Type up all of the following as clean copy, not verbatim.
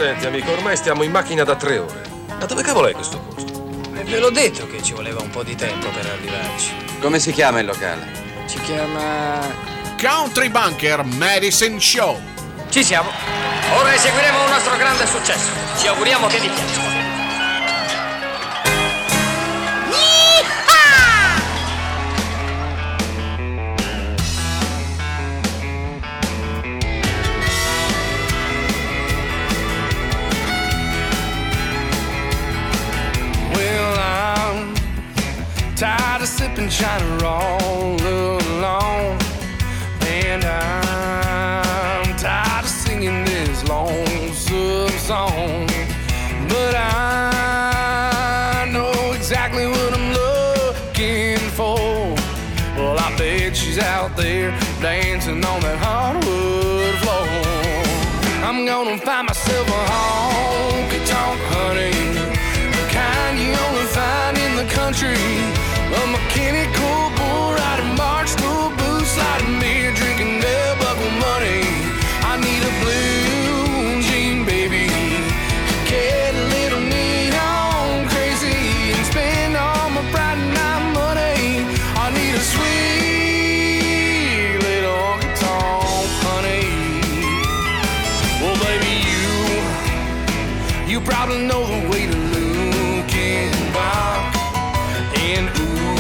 Senti, amico, ormai stiamo in macchina da 3 ore. Ma dove cavolo è questo posto? Ve l'ho detto che ci voleva un po' di tempo per arrivarci. Come si chiama il locale? Si chiama... Country Bunker Medicine Show. Ci siamo. Ora eseguiremo un nostro grande successo. Ci auguriamo che vi piaccia. Tired of sipping China all alone, and I'm tired of singing this lonesome song. But I know exactly what I'm looking for. Well, I bet she's out there dancing on that hardwood floor. I'm gonna find myself a honky-tonk, honey, the kind you only find in the country. A mechanical bull riding March school boots, sliding beer, drinking bell buckle money. I need a blue jean, baby, get a little neon crazy and spend all my Friday night money. I need a sweet little honky-tonk, honey. Well, baby, you probably know the way to Luckenbach, and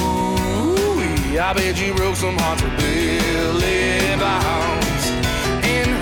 I bet you broke some hearts for Billy Bounce. And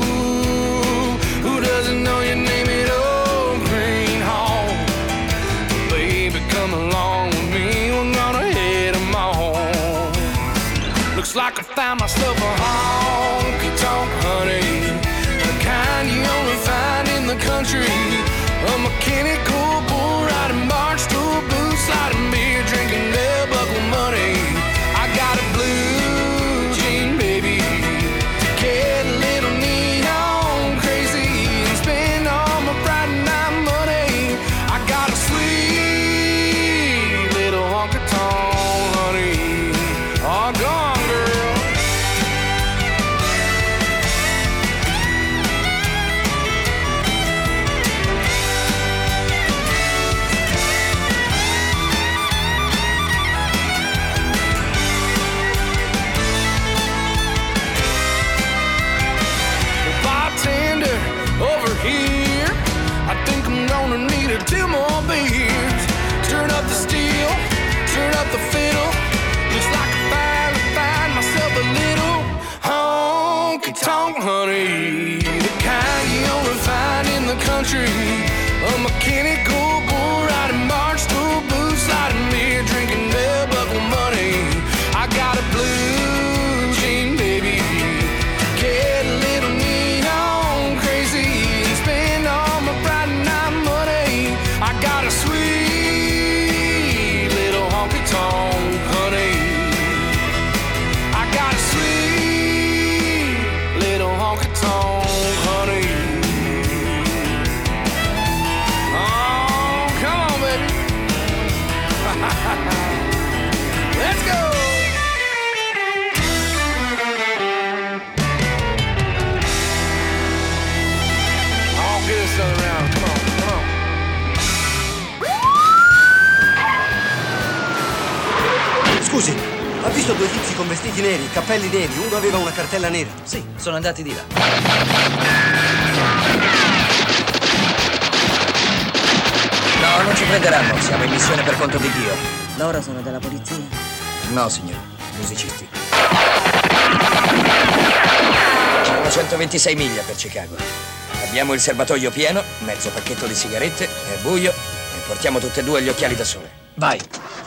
who doesn't know your name at Old Green Hall? Baby, come along with me, we're gonna hit 'em all. Looks like I found myself a honky-tonk, honey, the kind you only find in the country. A mechanical bull riding March school boots, sliding beer, drinking bell buckle money. Got a blue jean, baby, get a little neon crazy and spend all my Friday night money. I got a sweet little honky-tonk, honey. Oh, go on, girl. Over here, I think I'm gonna need 2 more beers. Turn up the steel, turn up the fiddle. Looks like I finally find myself a little honky-tonk, honey, the kind you only find in the country. A mechanical bull riding March school boots, sliding beer, drinking bell buckle money. I got a blue jean, baby, get a little neon crazy and spend all my Friday night money. I got a sweet little honky-tonk, honey. I got a sweet little honky-tonk, honey. Oh, come on, baby. Let's go. Around. Come on, come on. Scusi, ha visto 2 tizi con vestiti neri, cappelli neri, uno aveva una cartella nera? Sì, sono andati di là. No, non ci prenderanno, siamo in missione per conto di Dio. Loro sono della polizia? No, signore, musicisti. Sono 126 miglia per Chicago. Abbiamo il serbatoio pieno, mezzo pacchetto di sigarette, è buio e portiamo tutte e 2 gli occhiali da sole. Vai!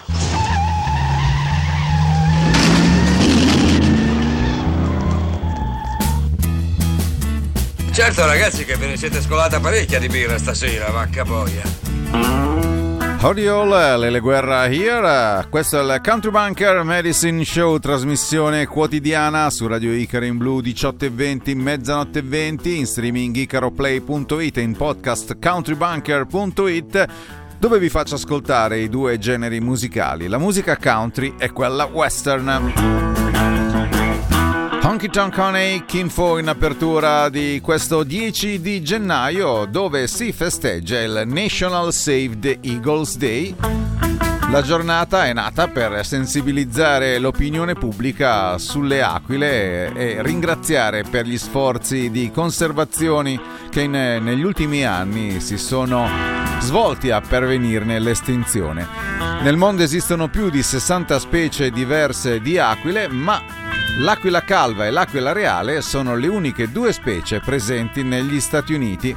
Certo, ragazzi, che ve ne siete scolata parecchia di birra stasera, vacca boia. Howdy all, Lele Guerra here. Questo è il Country Bunker Medicine Show, trasmissione quotidiana su Radio Icaro in Blu 18:20, mezzanotte e 20, in streaming icaroplay.it e in podcast countrybunker.it, dove vi faccio ascoltare i 2 generi musicali, la musica country e quella western. Honky Tonk Honey, Kinfo in apertura di questo 10 di gennaio dove si festeggia il National Save the Eagles Day. La giornata è nata per sensibilizzare l'opinione pubblica sulle aquile e ringraziare per gli sforzi di conservazione che negli ultimi anni si sono svolti a pervenirne l'estinzione. Nel mondo esistono più di 60 specie diverse di aquile, ma l'aquila calva e l'aquila reale sono le uniche due specie presenti negli Stati Uniti.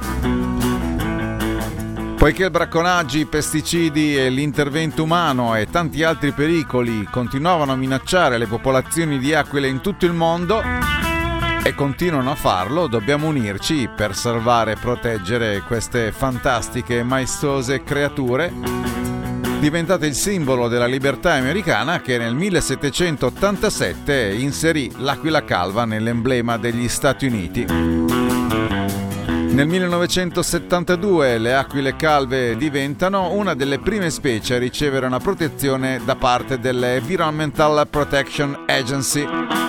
Poiché bracconaggi, pesticidi e l'intervento umano e tanti altri pericoli continuavano a minacciare le popolazioni di aquile in tutto il mondo e continuano a farlo, dobbiamo unirci per salvare e proteggere queste fantastiche e maestose creature diventate il simbolo della libertà americana, che nel 1787 inserì l'aquila calva nell'emblema degli Stati Uniti. Nel 1972 le aquile calve diventano una delle prime specie a ricevere una protezione da parte dell'Environmental Protection Agency.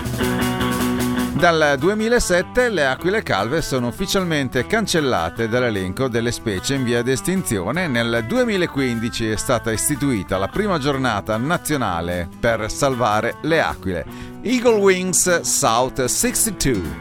Dal 2007 le aquile calve sono ufficialmente cancellate dall'elenco delle specie in via di estinzione. Nel 2015 è stata istituita la prima giornata nazionale per salvare le aquile, Eagle Wings South 62.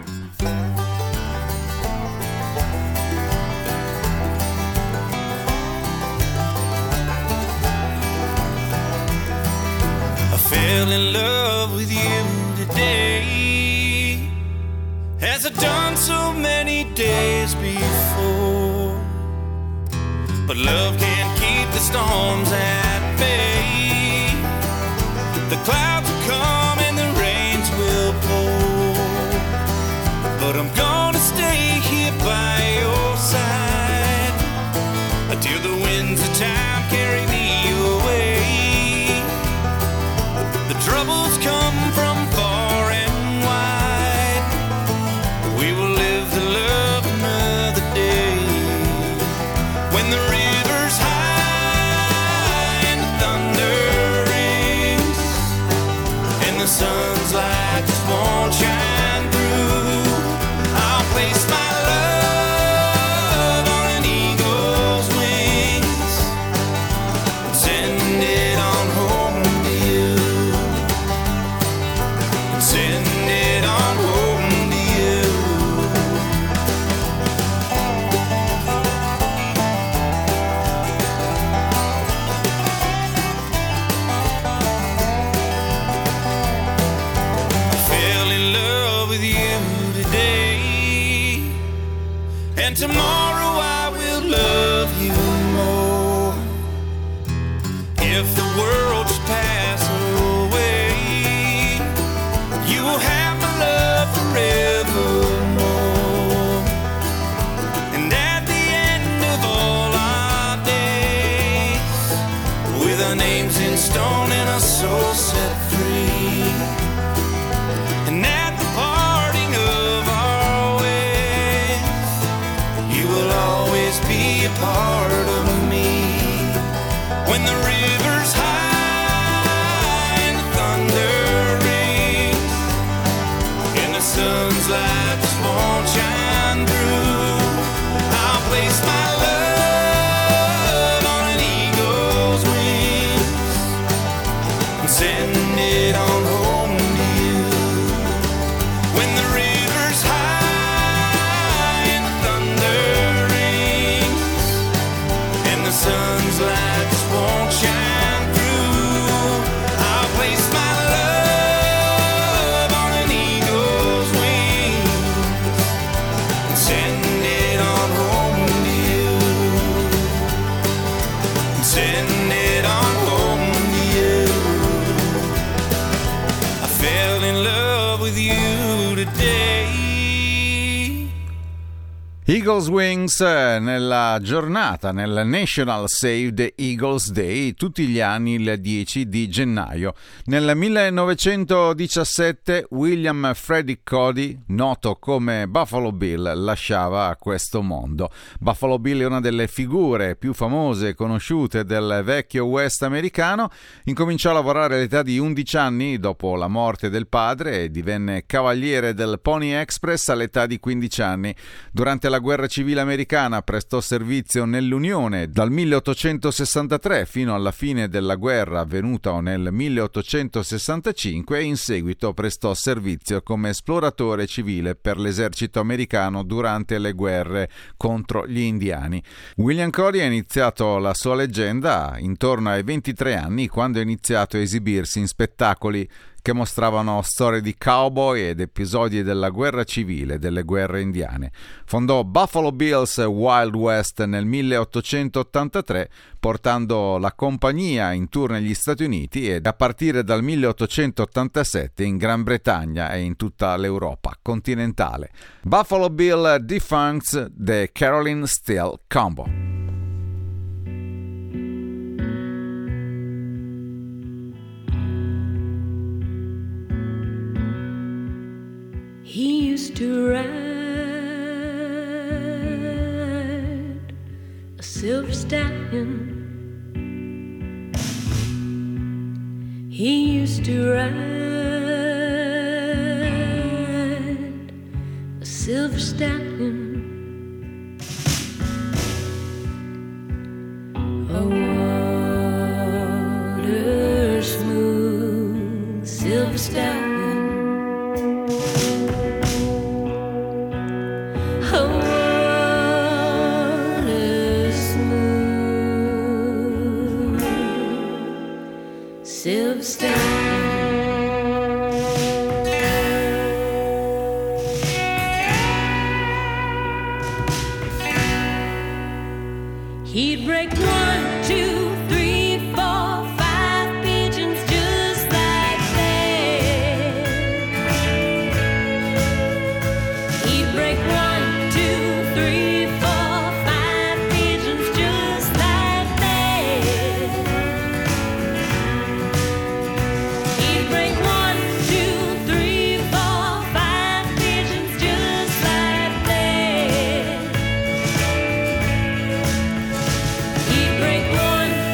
Fell in love with you today, as I've done so many days before. But love can't keep the storms at bay. The clouds will come and the rains will pour, but I'm gonna stay here by your side until the winds of time carry me away. Troubles come from far and wide. We will live to love another day. When the river's high and the thunder rings and the sun's light just won't shine through, I'll place my love on an eagle's wings and send it on home to you. Send it on home to you. I fell in love with you today, and tomorrow I will love you more. If the world should pass away, you will have my love forevermore. And at the end of all our days, with our names in stone and our souls set free, and at the parting of our ways, you will always be a part of me. When the river's high and the thunder rings and the sun's light just won't shine through, I'll place my love on an eagle's wings and send it on home to you. When the river's high and the thunder rings and the sun's light just won't shine Eagles Wings nella giornata, nel National Save the Eagles Day, tutti gli anni il 10 di gennaio. Nel 1917 William Frederick Cody, noto come Buffalo Bill, lasciava questo mondo. Buffalo Bill è una delle figure più famose e conosciute del vecchio West americano. Incominciò a lavorare all'età di 11 anni dopo la morte del padre e divenne cavaliere del Pony Express all'età di 15 anni. Durante la guerra civile americana prestò servizio nell'Unione dal 1863 fino alla fine della guerra avvenuta nel 1865 e in seguito prestò servizio come esploratore civile per l'esercito americano durante le guerre contro gli indiani. William Cody ha iniziato la sua leggenda intorno ai 23 anni, quando ha iniziato a esibirsi in spettacoli che mostravano storie di cowboy ed episodi della guerra civile, delle guerre indiane. Fondò Buffalo Bills Wild West nel 1883, portando la compagnia in tour negli Stati Uniti e a partire dal 1887 in Gran Bretagna e in tutta l'Europa continentale. Buffalo Bill Defunct The Carolyn Steele Combo. He used to ride a silver stallion. He used to ride a silver stallion. A water smooth silver stallion. He'd break 1, 2, 3, 4, 5 pigeons just like that. He'd break 1, 2, 3, 4, 5 pigeons just like that. He'd break 1, 2, 3, 4, 5 pigeons just like that. He'd break 1,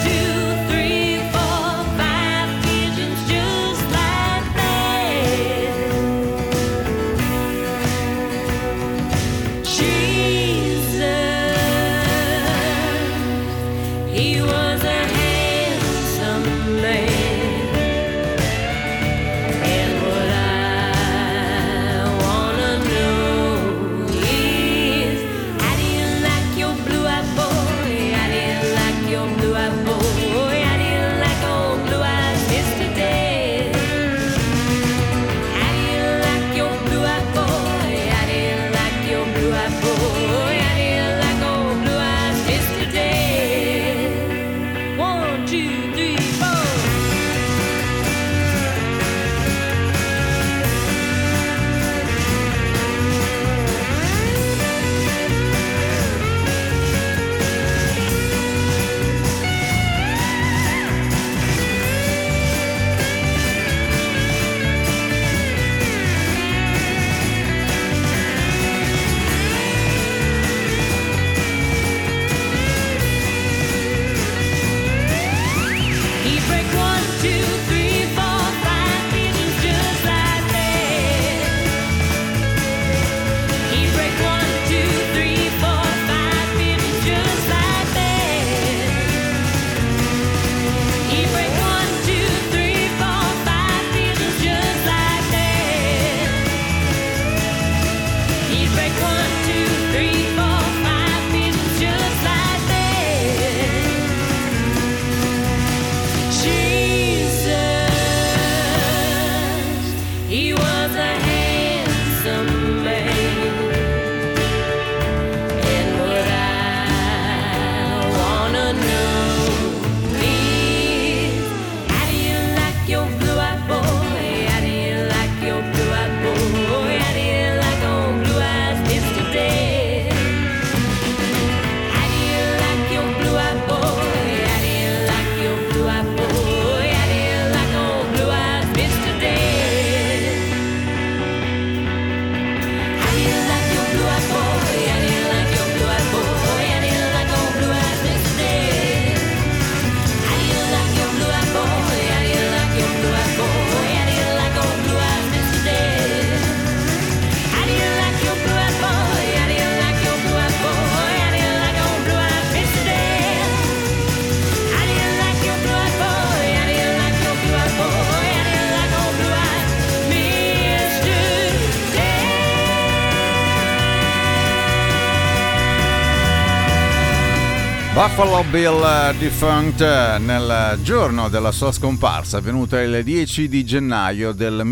Buffalo Bill defunct nel giorno della sua scomparsa, avvenuta il 10 di gennaio del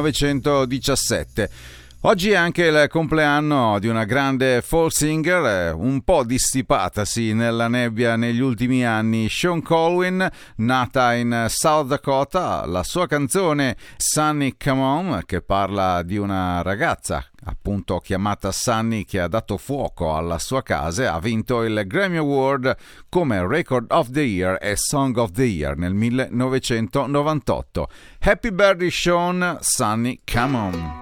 1917. Oggi è anche il compleanno di una grande folk singer, un po' dissipatasi nella nebbia negli ultimi anni, Shawn Colvin, nata in South Dakota. La sua canzone Sunny Come On, che parla di una ragazza appunto chiamata Sunny che ha dato fuoco alla sua casa, ha vinto il Grammy Award come Record of the Year e Song of the Year nel 1998. Happy birthday Shawn, Sunny Come On.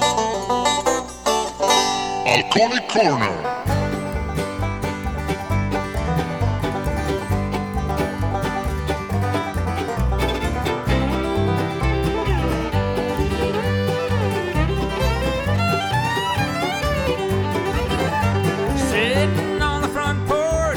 Alcoholic Corner.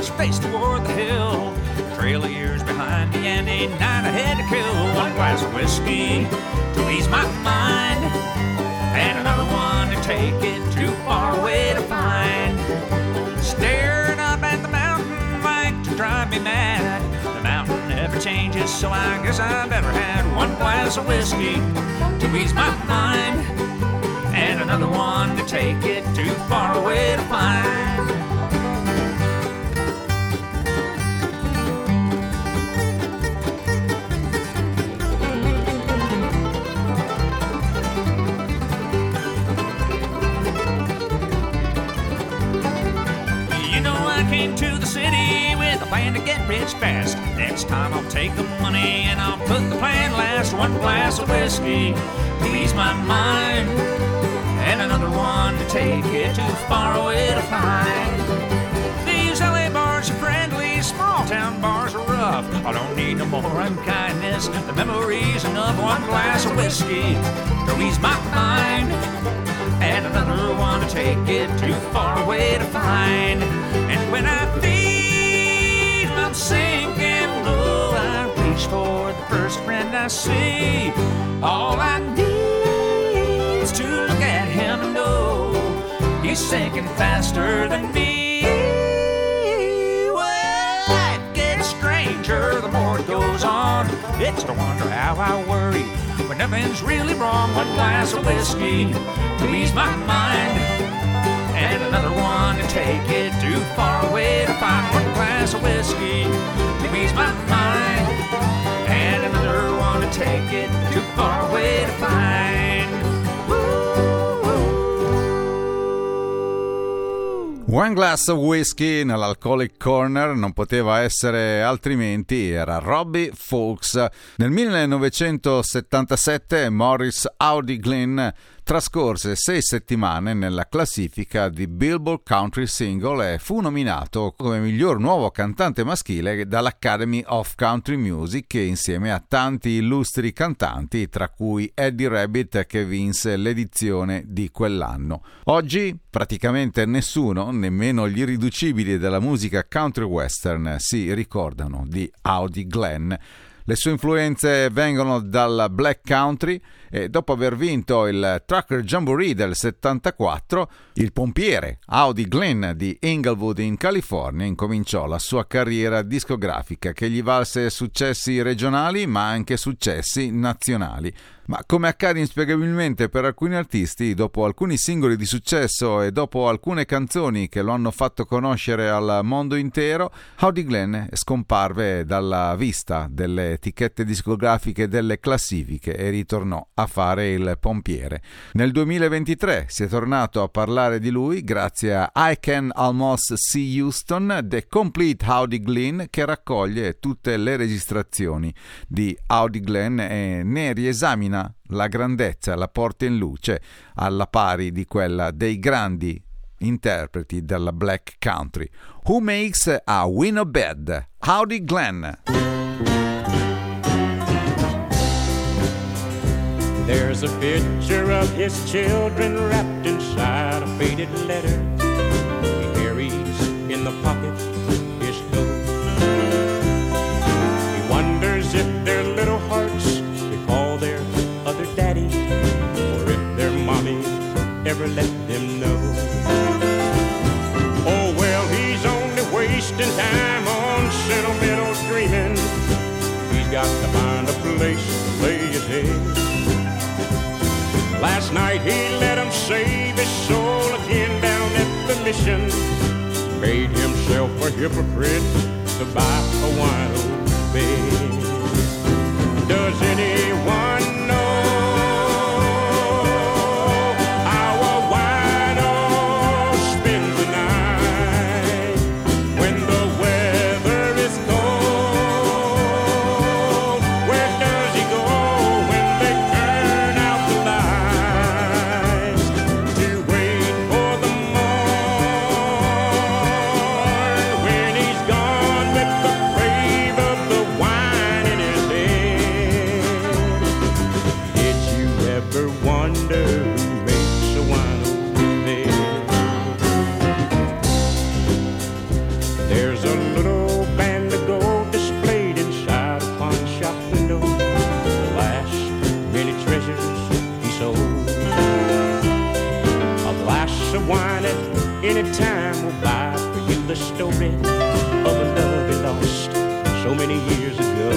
turns her face toward the hill. Trail of years behind me, and a night I had to kill. One glass of whiskey to ease my mind, and another one to take it too far away to find. Staring up at the mountain like to drive me mad. The mountain never changes, so I guess I better had one glass of whiskey to ease my mind, and another one to take it too far away to find. Came to the city with a plan to get rich fast. Next time I'll take the money and I'll put the plan last. One glass of whiskey to ease my mind, and another one to take it too far away to find. These LA bars are friendly, small town bars are rough. I don't need no more unkindness, the memories enough. One glass of whiskey to ease my mind, and another one to take it too far away to find. And when I feel I'm sinking low, I reach for the first friend I see. All I need is to look at him and know he's sinking faster than me. Well, life gets stranger the more it goes on. It's no wonder how I worry when nothing's really wrong. One glass of whiskey to ease my mind, and another one to take it too far away to find. One glass of whiskey to ease my mind, and another one to take it too far away to find. One Glass of Whiskey nell'Alcoholic Corner, non poteva essere altrimenti, era Robbie Fulks. Nel 1977 Morris Audi Glynn trascorse 6 settimane nella classifica di Billboard Country Single e fu nominato come miglior nuovo cantante maschile dall'Academy of Country Music insieme a tanti illustri cantanti, tra cui Eddie Rabbitt, che vinse l'edizione di quell'anno. Oggi praticamente nessuno, nemmeno gli irriducibili della musica country western, si ricordano di Audi Glenn. Le sue influenze vengono dal black country e dopo aver vinto il Trucker Jamboree del 74, il pompiere Audi Glenn di Inglewood in California incominciò la sua carriera discografica che gli valse successi regionali ma anche successi nazionali. Ma come accade inspiegabilmente per alcuni artisti, dopo alcuni singoli di successo e dopo alcune canzoni che lo hanno fatto conoscere al mondo intero, Audi Glenn scomparve dalla vista delle etichette discografiche, delle classifiche, e ritornò a fare il pompiere. Nel 2023 si è tornato a parlare di lui grazie a I Can Almost See Houston, The Complete Audi Glenn, che raccoglie tutte le registrazioni di Audi Glenn e ne riesamina la grandezza, la porta in luce alla pari di quella dei grandi interpreti della black country. Who Makes a Winnow Bed? Audi Glenn. There's a picture of his children wrapped inside a faded letter. He carries in the pocket his coat. He wonders if their little hearts recall their other daddy, or if their mommy ever let them know. Oh well, he's only wasting time on sentimental dreaming. He's got to find a place to lay his head. Last night he let him save his soul again down at the mission. Made himself a hypocrite to buy a wine bed. Does anyone know how a wino spends the night when the weather is cold? Where does he go when they turn out the lights to wait for the morn, when he's gone with the crave of the wine in his head? There's a little band of gold displayed inside a pawn shop window. The last many treasures he sold. A glass of wine at any time will buy for you the story of a love he lost so many years ago.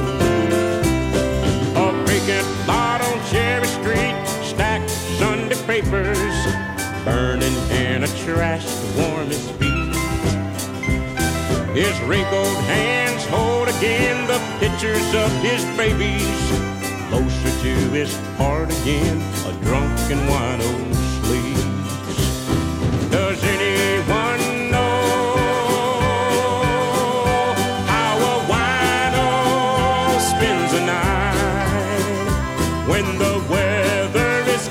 A vacant lot on Cherry Street, stacked Sunday papers, burning in a trash to warm his feet. His wrinkled hands hold again the pictures of his babies, closer to his heart again, a drunken wino sleeps. Does anyone know how a wino spends a night when the weather is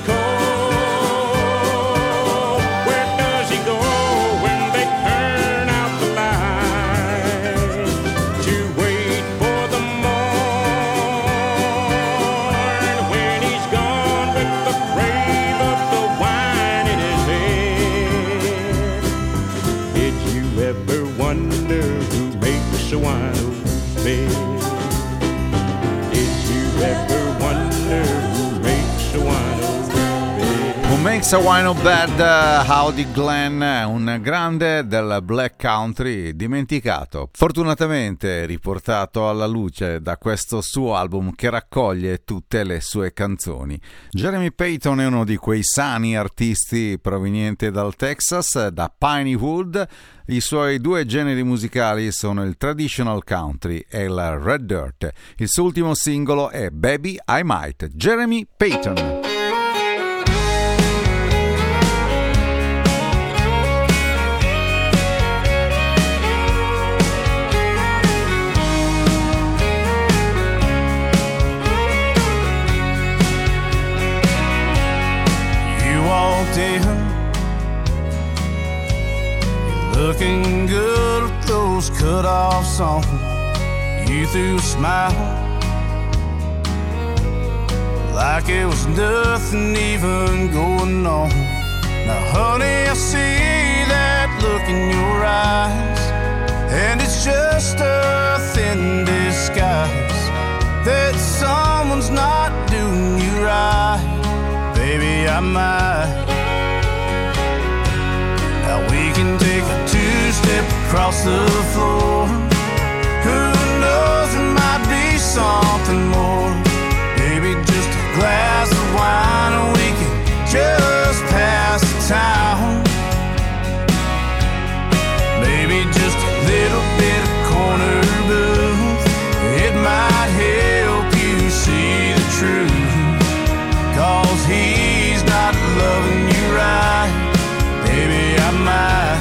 cold? Where does he go when they turn out the light to wait for the morn? When he's gone with the brave of the wine in his head. Did you ever wonder who makes a wino's bed? Did you ever wonder who makes a wino's bed? Who Makes a Wino Bad, Howdy Glenn, un grande del black country dimenticato, fortunatamente riportato alla luce da questo suo album che raccoglie tutte le sue canzoni. Jeremy Payton è uno di quei sani artisti provenienti dal Texas, da Piney Wood. I suoi due generi musicali sono il traditional country e il red dirt. Il suo ultimo singolo è Baby I Might. Jeremy Payton. You walked in, looking good with those cut-offs on. You threw a smile like it was nothing even going on. Now, honey, I see that look in your eyes, and it's just a thin disguise that someone's not doing you right. Baby, I might. Now we can take a two-step across the floor. Who knows, there might be something more. Maybe just a glass of wine and we can just pass the time. Maybe just a little bit of corner booth. It might help you see the truth. 'Cause he's not loving you right. Baby, I might.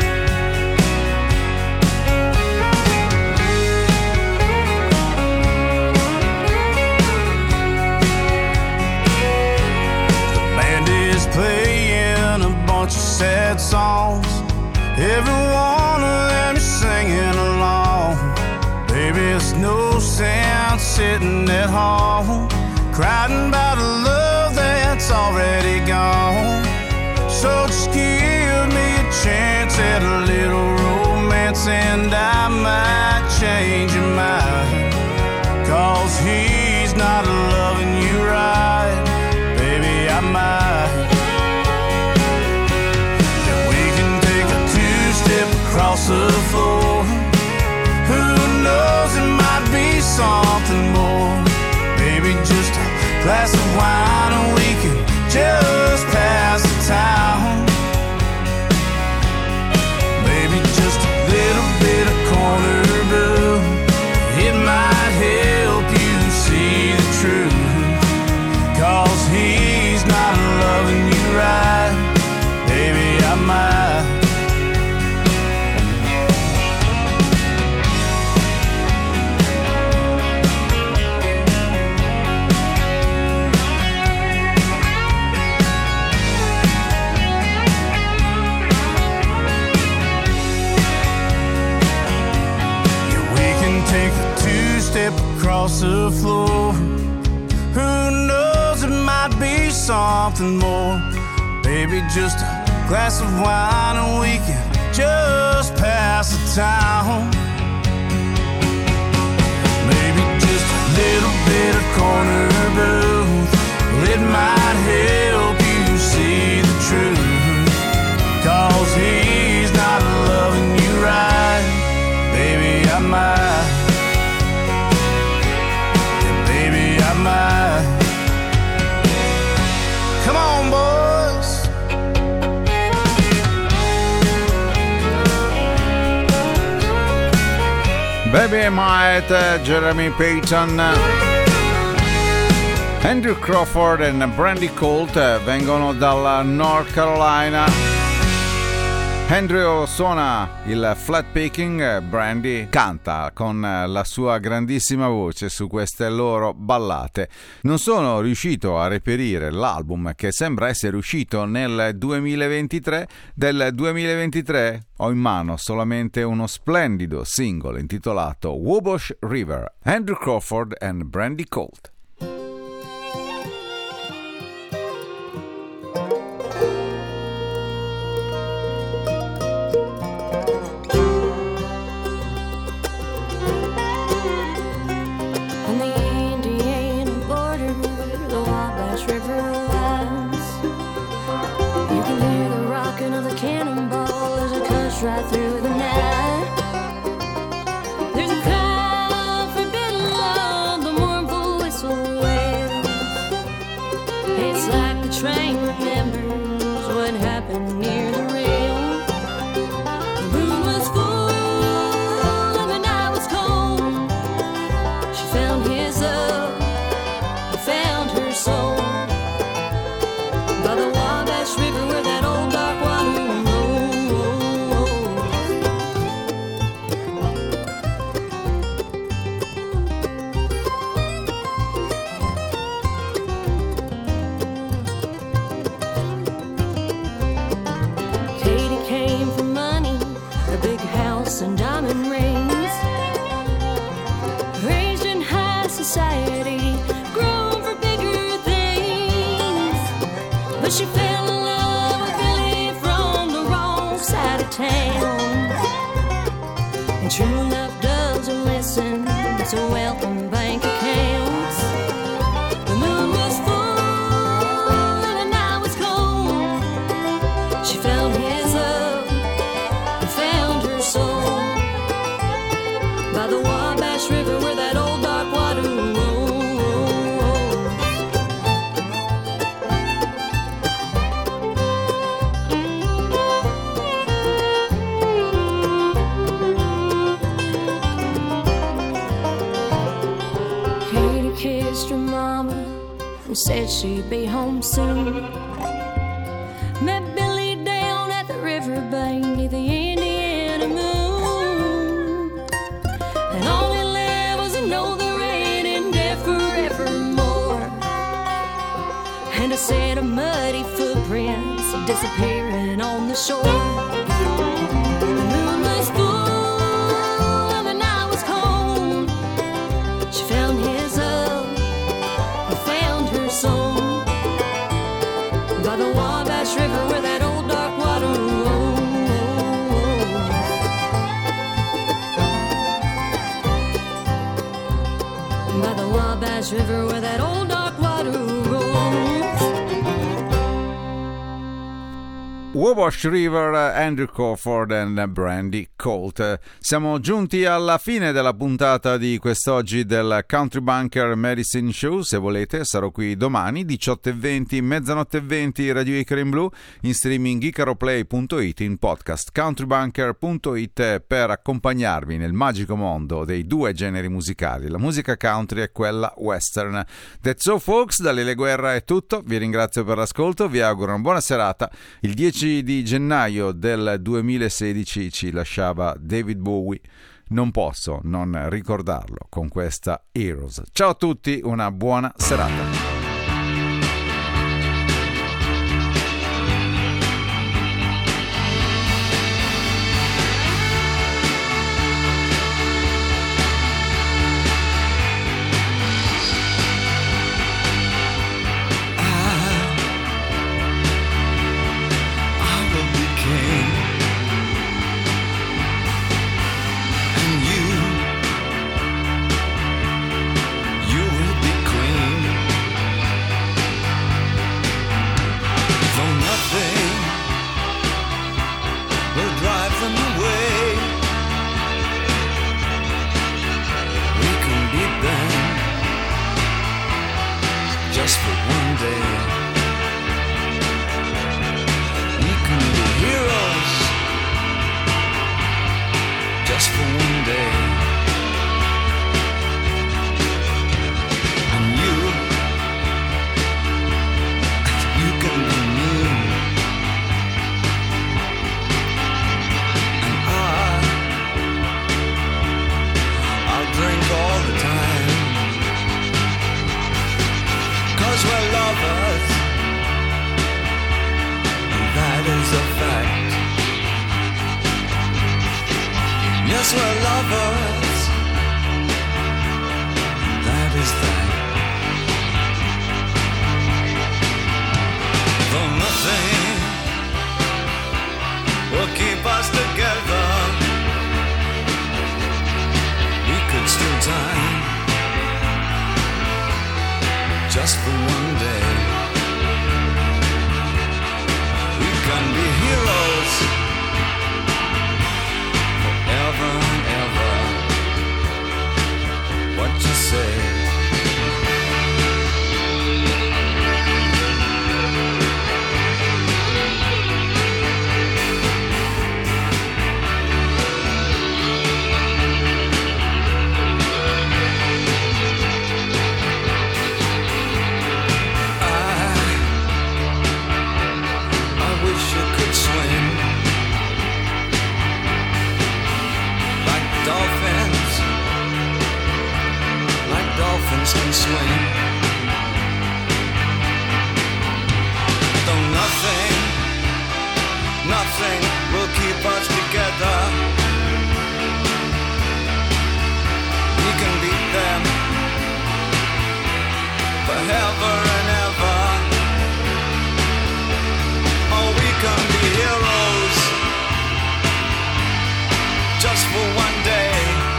The band is playing a bunch of sad songs. Every one of them is singing along. Baby, there's no sense sitting at home crying about a love that's already gone. So just give me a chance at a little romance and I might change your mind. 'Cause he's not loving you right. Baby, I might. Yeah, we can take a two-step across the floor. Who knows, it might be something more. Maybe just a glass of wine and we can just pass the time. Maybe just a little bit of corner brew. It might help you see the truth. 'Cause he's not loving you right. Baby, I might. Step across the floor. Who knows, it might be something more. Baby, just a glass of wine and we can just past the town. Maybe just a little bit of corner booth, it might help you see the truth. 'Cause he's not loving you right, baby, I might. Yeah, baby, I might. Come on, boys. Baby I Might, Jeremy Payton, Andrew Crawford e Brandy Colt vengono dalla North Carolina. Andrew suona il flat picking, Brandy canta con la sua grandissima voce su queste loro ballate. Non sono riuscito a reperire l'album che sembra essere uscito nel 2023. Del 2023 ho in mano solamente uno splendido singolo intitolato Wabash River, Andrew Crawford and Brandy Colt. Right through the night, there's a cry for bitter love, the mournful whistle wails. It's like the train remembers what happened near the rail. The room was full and the night was cold. She found his up, he found her soul by the Wabash River where that old dark water rolls. And diamond rings, raised in high society, grown for bigger things. But she fell in love with Billy from the wrong side of town. And true love doesn't listen to wealth and bank accounts. The moon was full and the night was cold. She found his love and found her soul by the Wabash River where that old dark water rolls. Katie kissed her mama and said she'd be home soon. Met Billy down at the riverbank near the Indiana moon. And all he left was another rain and death forevermore. And a set of muddy footprints disappearing on the shore. The moon was full and the night was cold. She found his up and found her soul by the Wabash River where that old dark water rolls. By the Wabash River where that old dark water rolls. Wabash River, Andrew Crawford and Brandy Colt. Siamo giunti alla fine della puntata di quest'oggi del Country Bunker Medicine Show. Se volete sarò qui domani 18:20, mezzanotte 20, Radio Icaro in Blu, in streaming icaroplay.it, in podcast countrybunker.it, per accompagnarvi nel magico mondo dei due generi musicali, la musica country e quella western. That's all folks, da Lele Guerra è tutto, vi ringrazio per l'ascolto, vi auguro una buona serata. Il 10 di gennaio del 2016 ci lasciava David Bowie, non posso non ricordarlo con questa Heroes. Ciao a tutti, una buona serata. were lovers. That is that. Though nothing will keep us together, we could still die just for one day. We can be heroes forever and ever. What you say? Dolphins can swim. Though nothing will keep us together, we can beat them forever and ever. Oh, we can be heroes just for one day.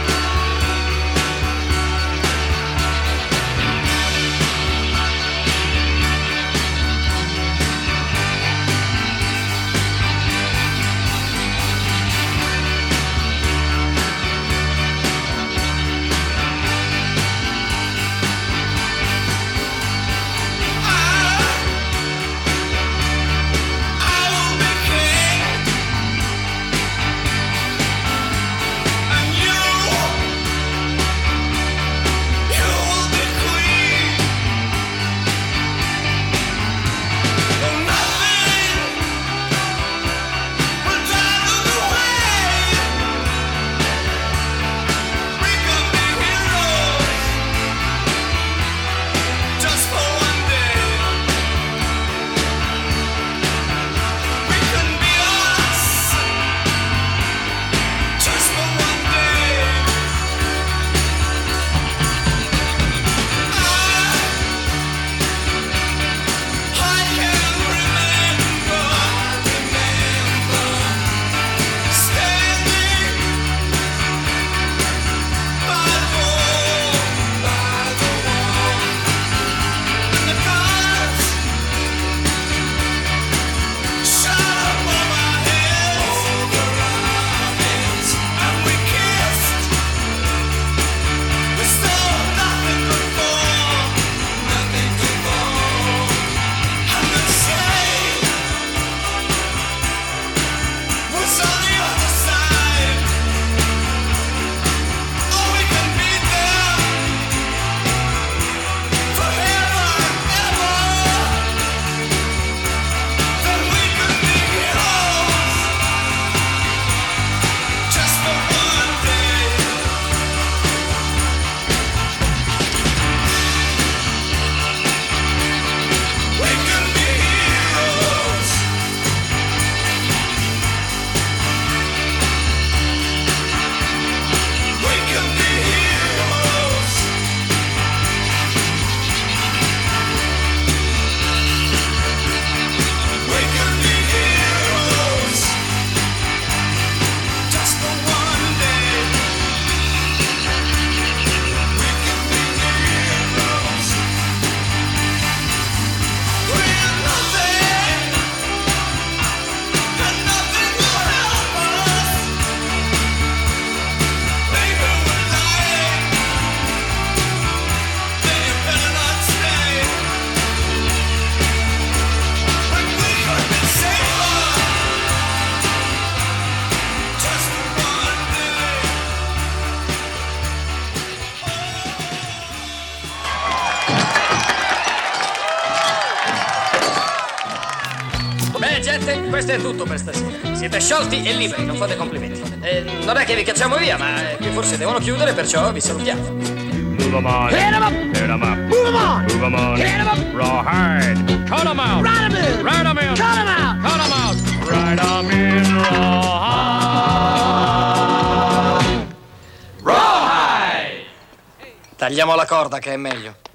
gente, questo è tutto per stasera. Siete sciolti e liberi, non fate complimenti. Non è che vi cacciamo via, ma qui forse devono chiudere, perciò vi salutiamo. Move 'em on. Hit 'em up. Hit 'em up. Move 'em on. Move 'em on. Hit 'em up. Rawhide. Cut 'em out. Ride 'em in. Ride 'em in. Cut 'em out. Cut 'em out. Ride 'em in rawhide. Tagliamo la corda che è meglio.